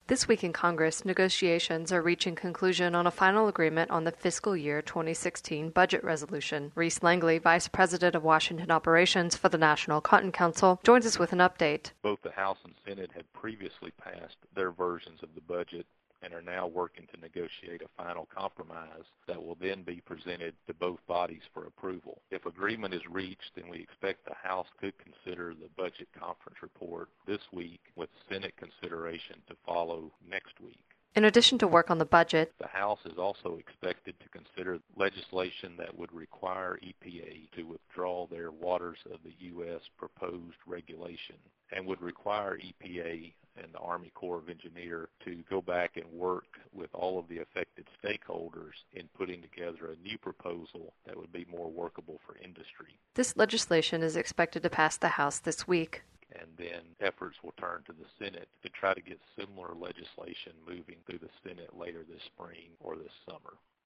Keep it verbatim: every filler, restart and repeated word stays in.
This week in Congress, negotiations are reaching conclusion on a final agreement on the fiscal year twenty sixteen budget resolution. Reese Langley, Vice President of Washington Operations for the National Cotton Council, joins us with an update. Both the House and Senate had previously passed their versions of the budget and are now working to negotiate a final compromise that will then be presented to both bodies for approval. If agreement is reached, then we expect the House could consider the budget conference report this week, with Senate consideration to follow next week. In addition to work on the budget, the House is also expected to consider legislation that would require E P A to withdraw their Waters of the U S proposed regulation and would require E P A and the Army Corps of Engineers to go back and work with all of the affected stakeholders in putting together a new proposal that would be more workable for industry. This legislation is expected to pass the House this week. And then efforts will turn to the Senate to try to get similar legislation moving through the Senate later this spring or this summer.